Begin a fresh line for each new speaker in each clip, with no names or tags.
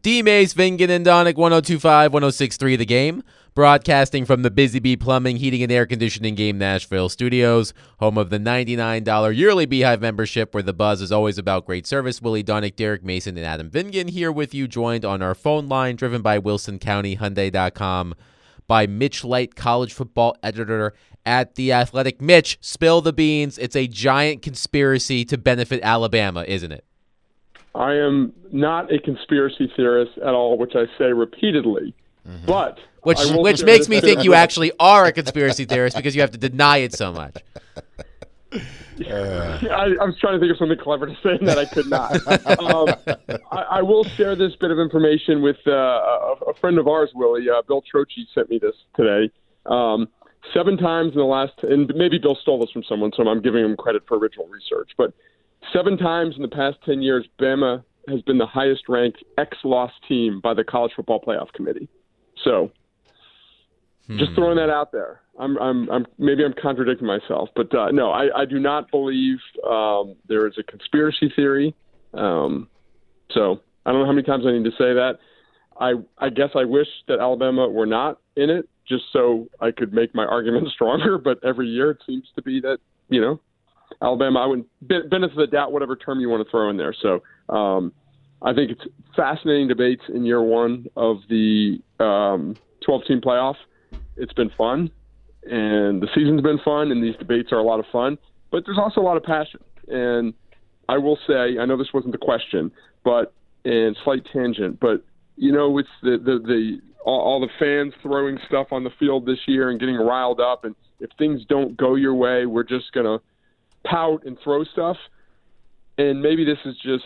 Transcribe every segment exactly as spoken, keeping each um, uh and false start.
D. Mace, Vingan, and Donick, one oh two point five, one oh six point three The Game. Broadcasting from the Busy Bee Plumbing, Heating, and Air Conditioning Game Nashville studios, home of the ninety-nine dollars yearly Beehive membership, where the buzz is always about great service. Willie Donick, Derek Mason, and Adam Vingan here with you, joined on our phone line, driven by Wilson County Hyundai dot com, by Mitch Light, college football editor at The Athletic. Mitch, spill the beans. It's a giant conspiracy to benefit Alabama, isn't it?
I am not a conspiracy theorist at all, which I say repeatedly, mm-hmm. but
which which makes me think you actually are a conspiracy theorist because you have to deny it so much.
Uh. I, I was trying to think of something clever to say that I could not. um, I, I will share this bit of information with uh, a, a friend of ours, Willie. Uh, Bill Trocchi sent me this today. Um, seven times in the last, and maybe Bill stole this from someone, so I'm giving him credit for original research, but seven times in the past ten years, Bama has been the highest-ranked X-loss team by the College Football Playoff Committee. So, hmm. just throwing that out there. I'm, I'm, I'm maybe I'm contradicting myself, but uh, no, I, I do not believe um, there is a conspiracy theory. Um, so I don't know how many times I need to say that. I, I guess I wish that Alabama were not in it, just so I could make my argument stronger. But every year it seems to be that, you know, Alabama, I wouldn't benefit of the doubt, whatever term you want to throw in there. So um, I think it's fascinating debates in year one of the um, twelve-team playoff. It's been fun, and the season's been fun, and these debates are a lot of fun. But there's also a lot of passion. And I will say, I know this wasn't the question, but and slight tangent, but you know, it's the the, the all, all the fans throwing stuff on the field this year and getting riled up. And if things don't go your way, we're just gonna pout and throw stuff. And maybe this is just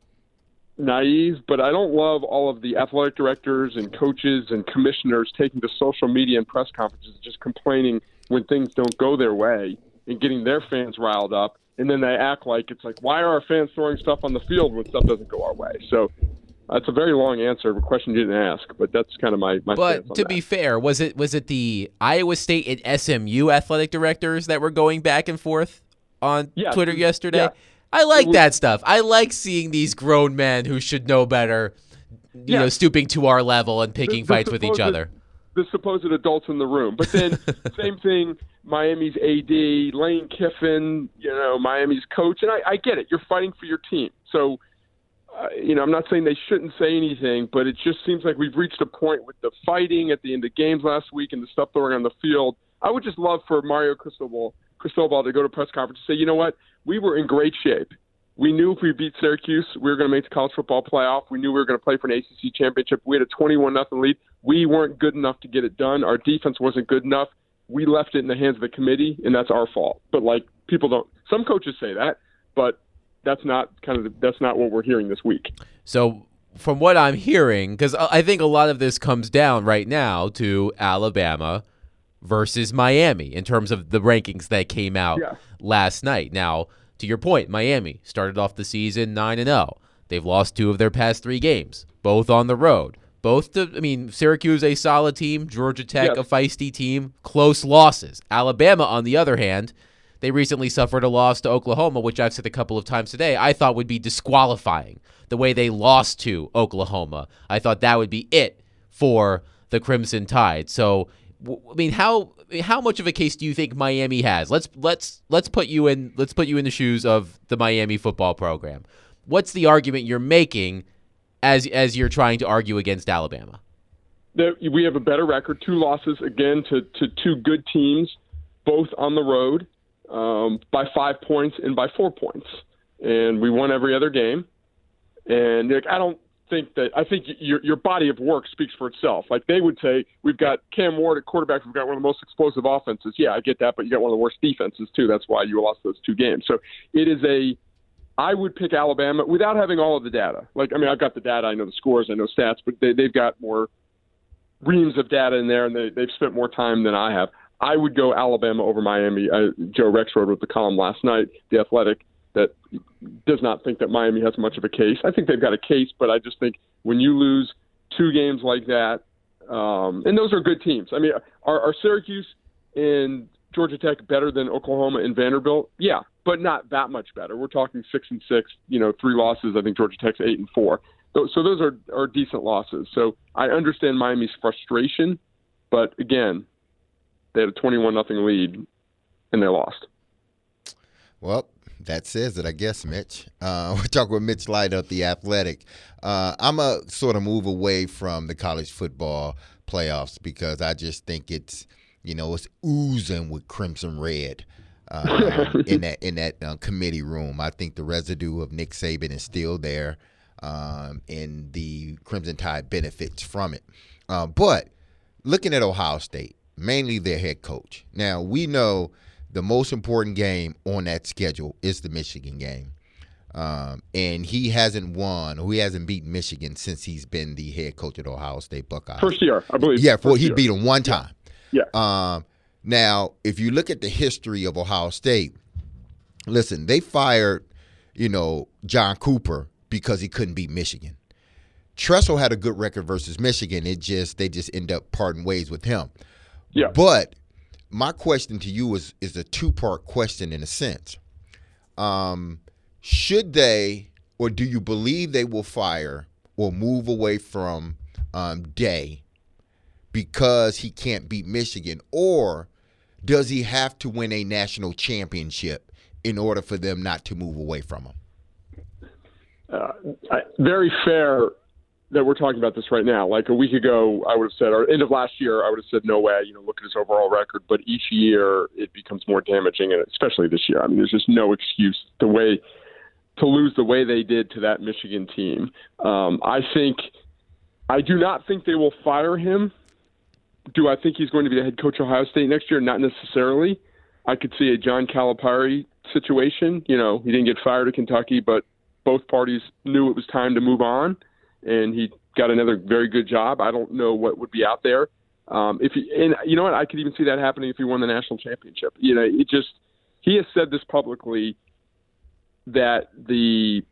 naive, but I don't love all of the athletic directors and coaches and commissioners taking to social media and press conferences just complaining when things don't go their way and getting their fans riled up, and then they act like it's like, why are our fans throwing stuff on the field when stuff doesn't go our way? So that's a very long answer of a question you didn't ask, but that's kind of my, my
but
stance on
to
that.
Be fair, was it was it the Iowa State and S M U athletic directors that were going back and forth on
yes.
Twitter yesterday?
Yeah.
I like
was,
that stuff. I like seeing these grown men who should know better, you yeah. know, stooping to our level and picking the, the fights supposed, with each other.
The supposed adults in the room. But then same thing, Miami's A D, Lane Kiffin, you know, Miami's coach. And I, I get it. You're fighting for your team. So, uh, you know, I'm not saying they shouldn't say anything, but it just seems like we've reached a point with the fighting at the end of games last week and the stuff throwing on the field. I would just love for Mario Cristobal, Cristobal to go to press conference and say, you know what, we were in great shape. We knew if we beat Syracuse, we were going to make the college football playoff. We knew we were going to play for an A C C championship. We had a twenty-one nothing lead. We weren't good enough to get it done. Our defense wasn't good enough. We left it in the hands of the committee, and that's our fault. But, like, people don't – some coaches say that, but that's not kind of the, that's not what we're hearing this week.
So from what I'm hearing, because I think a lot of this comes down right now to Alabama – versus Miami in terms of the rankings that came out yeah. last night. Now, to your point, Miami started off the season nine and oh. They've lost two of their past three games, both on the road. Both, to, I mean, Syracuse, a solid team, Georgia Tech, yes. a feisty team, close losses. Alabama, on the other hand, they recently suffered a loss to Oklahoma, which I've said a couple of times today, I thought would be disqualifying. The way they lost to Oklahoma, I thought that would be it for the Crimson Tide. So, I mean, how how much of a case do you think Miami has? Let's let's let's put you in let's put you in the shoes of the Miami football program. What's the argument you're making as as you're trying to argue against Alabama?
That we have a better record, two losses again to, to two good teams, both on the road, um, by five points and by four points, and we won every other game. And like, I don't. think that I think your your body of work speaks for itself. Like they would say, we've got Cam Ward at quarterback. We've got one of the most explosive offenses. Yeah, I get that, but you got one of the worst defenses too. That's why you lost those two games. So it is a. I would pick Alabama without having all of the data. Like I mean, I've got the data. I know the scores. I know stats, but they they've got more reams of data in there, and they they've spent more time than I have. I would go Alabama over Miami. I, Joe Rexrode wrote the column last night, The Athletic, that does not think that Miami has much of a case. I think they've got a case, but I just think when you lose two games like that, um, and those are good teams. I mean, are, are Syracuse and Georgia Tech better than Oklahoma and Vanderbilt? Yeah, but not that much better. We're talking six and six, you know, three losses. I think Georgia Tech's eight and four. So those are, are decent losses. So I understand Miami's frustration, but again, they had a twenty-one nothing lead, and they lost.
Well, that says it, I guess, Mitch. Uh, we're talking with Mitch Light of The Athletic. Uh, I'm a sort of move away from the college football playoffs because I just think it's, you know, it's oozing with crimson red uh, in that in that uh, committee room. I think the residue of Nick Saban is still there. Um, and the Crimson Tide benefits from it. Uh, but looking at Ohio State, mainly their head coach. Now, we know the most important game on that schedule is the Michigan game. Um, and he hasn't won, or he hasn't beaten Michigan since he's been the head coach at Ohio State Buckeyes.
First year, I believe.
Yeah, for, he
year.
beat him one time.
Yeah.
Um, now, if you look at the history of Ohio State, listen, they fired, you know, John Cooper because he couldn't beat Michigan. Tressel had a good record versus Michigan. It just they just end up parting ways with him.
Yeah.
But my question to you is is a two-part question in a sense. Um, should they, or do you believe they will fire or move away from um, Day because he can't beat Michigan, or does he have to win a national championship in order for them not to move away from him?
Uh, I, very fair that we're talking about this right now. Like a week ago, I would have said, or end of last year, I would have said, no way, you know, look at his overall record. But each year it becomes more damaging, and especially this year. I mean, there's just no excuse the way to lose the way they did to that Michigan team. Um, I think, I do not think they will fire him. Do I think he's going to be the head coach of Ohio State next year? Not necessarily. I could see a John Calipari situation. You know, he didn't get fired at Kentucky, but both parties knew it was time to move on, and he got another very good job. I don't know what would be out there. Um, if he, and you know what, I could even see that happening if he won the national championship. You know, it just he has said this publicly that the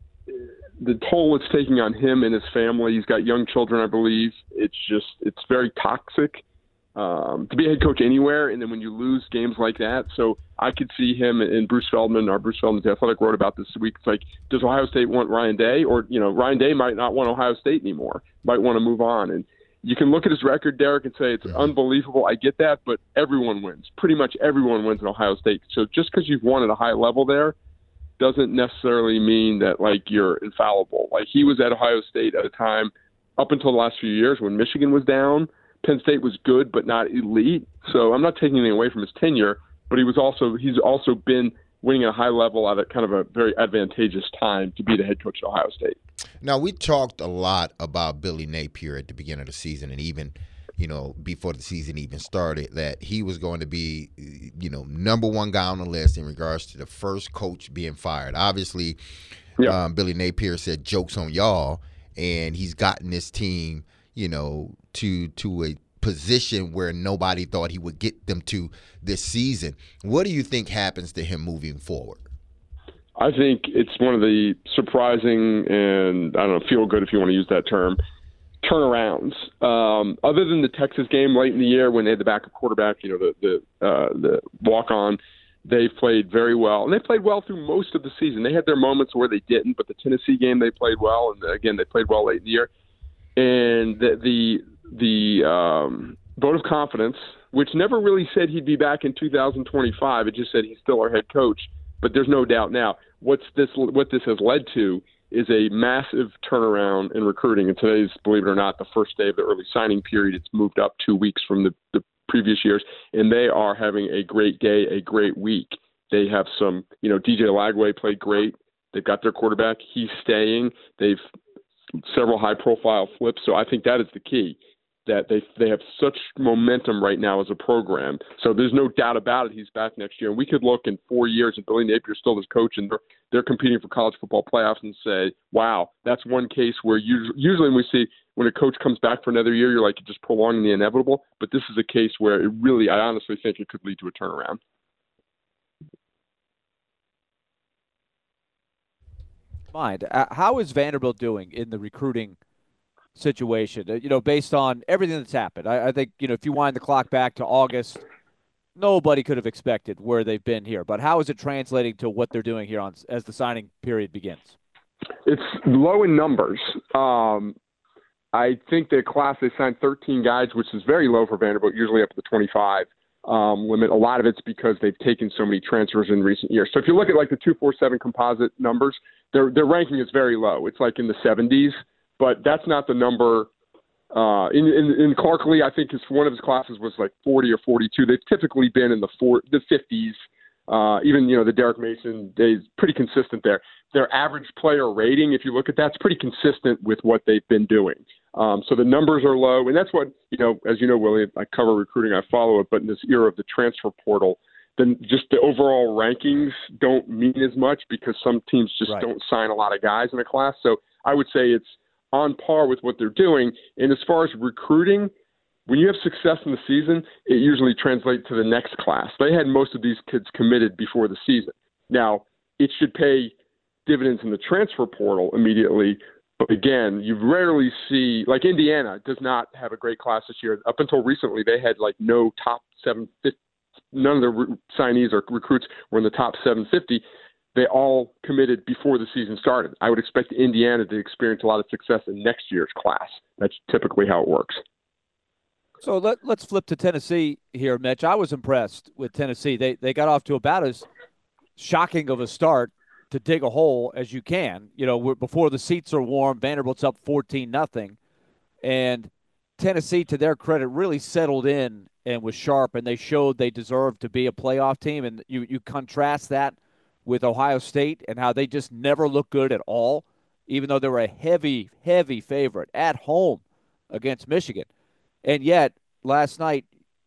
the toll it's taking on him and his family. He's got young children, I believe. It's just it's very toxic um, to be a head coach anywhere, and then when you lose games like that. So I could see him and Bruce Feldman, our Bruce Feldman's Athletic wrote about this week. It's like, does Ohio State want Ryan Day? Or, you know, Ryan Day might not want Ohio State anymore, might want to move on. And you can look at his record, Derek, and say it's yeah. unbelievable. I get that, but everyone wins. Pretty much everyone wins in Ohio State. So just because you've won at a high level there doesn't necessarily mean that, like, you're infallible. Like, he was at Ohio State at a time up until the last few years when Michigan was down. Penn State was good but not elite. So I'm not taking anything away from his tenure, but he was also he's also been winning at a high level at a kind of a very advantageous time to be the head coach at Ohio State.
Now, we talked a lot about Billy Napier at the beginning of the season, and even, you know, before the season even started, that he was going to be, you know, number one guy on the list in regards to the first coach being fired. Obviously, yeah. um, Billy Napier said, "Joke's on y'all," and he's gotten this team, you know, to to a position where nobody thought he would get them to this season. What do you think happens to him moving forward?
I think it's one of the surprising and, I don't know, feel good if you want to use that term, turnarounds. Um, other than the Texas game late in the year when they had the backup quarterback, you know, the the, uh, the walk-on, they played very well. And they played well through most of the season. They had their moments where they didn't, but the Tennessee game they played well, and again, they played well late in the year. And the the, the um, vote of confidence, which never really said he'd be back in two thousand twenty-five, it just said he's still our head coach. But there's no doubt now. What's this? What this has led to is a massive turnaround in recruiting. And today's, believe it or not, the first day of the early signing period. It's moved up two weeks from the, the previous years, and they are having a great day, a great week. They have some, you know, D J Lagway played great. They've got their quarterback. He's staying. They've several high-profile flips. So I think that is the key, that they they have such momentum right now as a program. So there's no doubt about it. He's back next year. And we could look in four years and Billy Napier's still his coach, and they're, they're competing for college football playoffs, and say, wow, that's one case where usually, usually when we see when a coach comes back for another year, you're like, you're just prolonging the inevitable. But this is a case where it really, I honestly think it could lead to a turnaround.
Mind, uh, how is Vanderbilt doing in the recruiting situation, uh, you know, based on everything that's happened? I, I think, you know, if you wind the clock back to August, nobody could have expected where they've been here. But how is it translating to what they're doing here on as the signing period begins?
It's low in numbers. Um, I think the class they signed thirteen guys, which is very low for Vanderbilt, usually up to the twenty-five um, limit. A lot of it's because they've taken so many transfers in recent years. So if you look at like the two forty-seven composite numbers, their their ranking is very low. It's like in the seventies, but that's not the number. Uh, in, in in Clark Lee, I think his one of his classes was like forty or forty-two. They've typically been in the four, the fifties. Uh, even, you know, the Derek Mason days, pretty consistent there. Their average player rating, if you look at that, it's pretty consistent with what they've been doing. Um, so the numbers are low, and that's what, you know, as you know, Willie, I cover recruiting, I follow it, but in this era of the transfer portal, then just the overall rankings don't mean as much because some teams just
right.
don't sign a lot of guys in a class. So I would say it's on par with what they're doing. And as far as recruiting, when you have success in the season, it usually translates to the next class. They had most of these kids committed before the season. Now, it should pay dividends in the transfer portal immediately. But again, you rarely see, like Indiana does not have a great class this year. Up until recently, they had like no top seven fifty. None of the re- signees or recruits were in the top seven fifty. They all committed before the season started. I would expect Indiana to experience a lot of success in next year's class. That's typically how it works.
So let, let's flip to Tennessee here, Mitch. I was impressed with Tennessee. They they got off to about as shocking of a start to dig a hole as you can. You know, before the seats are warm, Vanderbilt's up fourteen nothing. And Tennessee, to their credit, really settled in and was sharp, and they showed they deserved to be a playoff team. And you, you contrast that with Ohio State and how they just never looked good at all, even though they were a heavy, heavy favorite at home against Michigan. And yet, last night,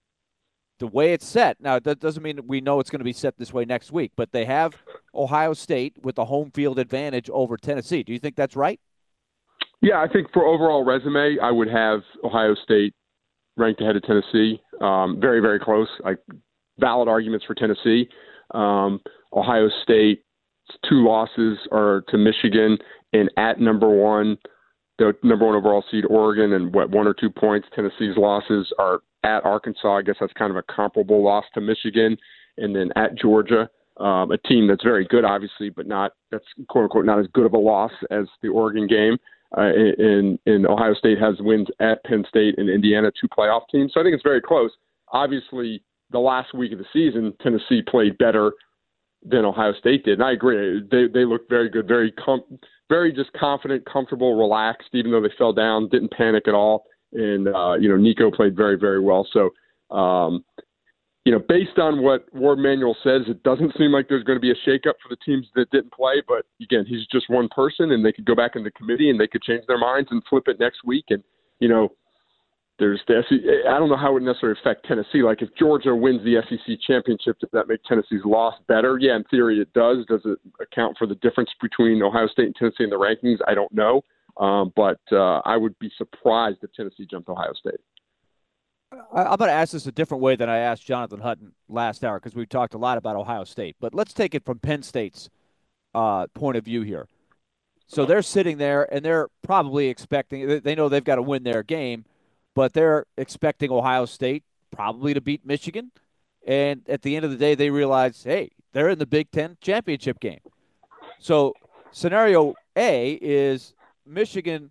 the way it's set, now that doesn't mean we know it's going to be set this way next week, but they have Ohio State with the home field advantage over Tennessee. Do you think that's right?
Yeah, I think for overall resume, I would have Ohio State ranked ahead of Tennessee. Um, very, very close. Like valid arguments for Tennessee. Um, Ohio State's two losses are to Michigan and at number one. The number one overall seed, Oregon, and what, one or two points. Tennessee's losses are at Arkansas. I guess that's kind of a comparable loss to Michigan, and then at Georgia, um, a team that's very good, obviously, but not that's quote unquote not as good of a loss as the Oregon game. Uh, and, and Ohio State has wins at Penn State and Indiana, two playoff teams. So I think it's very close. Obviously, the last week of the season, Tennessee played better than Ohio State did, and I agree. They they looked very good, very com- very just confident, comfortable, relaxed. Even though they fell down, didn't panic at all. And uh, you know, Nico played very, very well. So, um, you know, based on what Ward Manuel says, it doesn't seem like there's going to be a shakeup for the teams that didn't play. But again, he's just one person, and they could go back in the committee and they could change their minds and flip it next week. And you know, there's the S E C. I don't know how it would necessarily affect Tennessee. Like if Georgia wins the S E C championship, does that make Tennessee's loss better? Yeah, in theory it does. Does it account for the difference between Ohio State and Tennessee in the rankings? I don't know. Um, but uh, I would be surprised if Tennessee jumped Ohio State.
I'm going to ask this a different way than I asked Jonathan Hutton last hour because we've talked a lot about Ohio State. But let's take it from Penn State's uh, point of view here. So they're sitting there, and they're probably expecting – they know they've got to win their game, but they're expecting Ohio State probably to beat Michigan. And at the end of the day, they realize, hey, they're in the Big Ten championship game. So scenario A is Michigan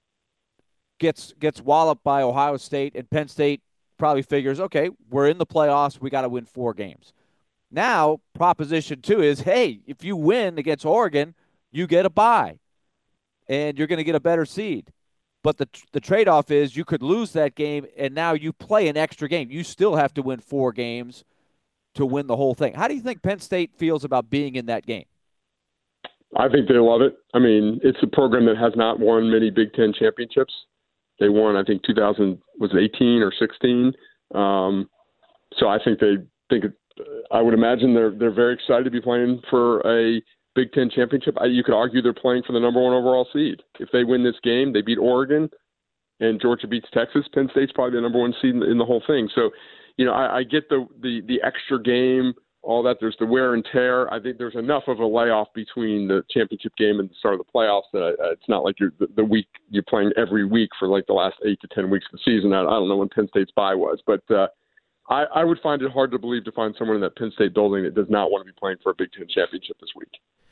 gets gets walloped by Ohio State, and Penn State probably figures, okay, we're in the playoffs. We got to win four games. Now, proposition two is, hey, if you win against Oregon, you get a bye, and you're going to get a better seed. But the the trade-off is you could lose that game, and now you play an extra game. You still have to win four games to win the whole thing. How do you think Penn State feels about being in that game?
I think they love it. I mean, it's a program that has not won many Big Ten championships. They won, I think, two thousand was it eighteen or sixteen. Um, so I think they think it, I would imagine they're they're very excited to be playing for a Big Ten championship. I, you could argue they're playing for the number one overall seed. If they win this game, they beat Oregon, and Georgia beats Texas. Penn State's probably the number one seed in, in the whole thing. So, you know, I, I get the, the the extra game, all that. There's the wear and tear. I think there's enough of a layoff between the championship game and the start of the playoffs that I, it's not like you're the, the week you're playing every week for like the last eight to ten weeks of the season. I, I don't know when Penn State's bye was, but uh, I, I would find it hard to believe to find someone in that Penn State building that does not want to be playing for a Big Ten championship this week.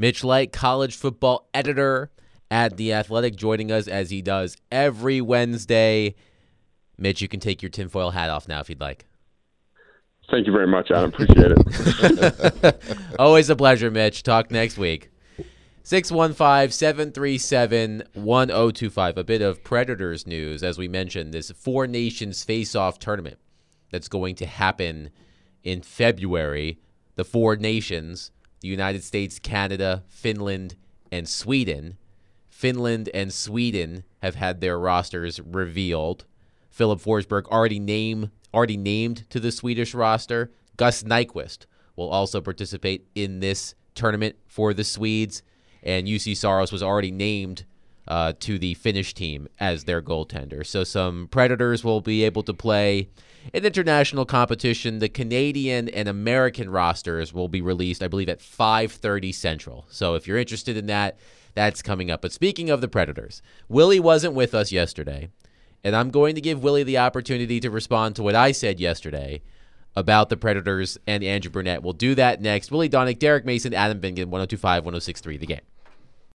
Mitch Light, college football editor at The Athletic, joining us as he does every Wednesday. Mitch, you can take your tinfoil hat off now if you'd like.
Thank you very much, Adam. Appreciate it.
Always a pleasure, Mitch. Talk next week. six one five, seven three seven, one zero two five. A bit of Predators news. As we mentioned, this Four Nations Face-Off tournament that's going to happen in February. The Four Nations, the United States, Canada, Finland, and Sweden. Finland and Sweden have had their rosters revealed. Philip Forsberg already name already named to the Swedish roster. Gus Nyquist will also participate in this tournament for the Swedes. And U C Saros was already named uh, to the Finnish team as their goaltender. So some Predators will be able to play in international competition. The Canadian and American rosters will be released, I believe, at five thirty Central. So if you're interested in that, that's coming up. But speaking of the Predators, Willie wasn't with us yesterday, and I'm going to give Willie the opportunity to respond to what I said yesterday about the Predators and Andrew Burnett. We'll do that next. Willie Donick, Derek Mason, Adam Vingan, one oh two five, one oh six three, The Game.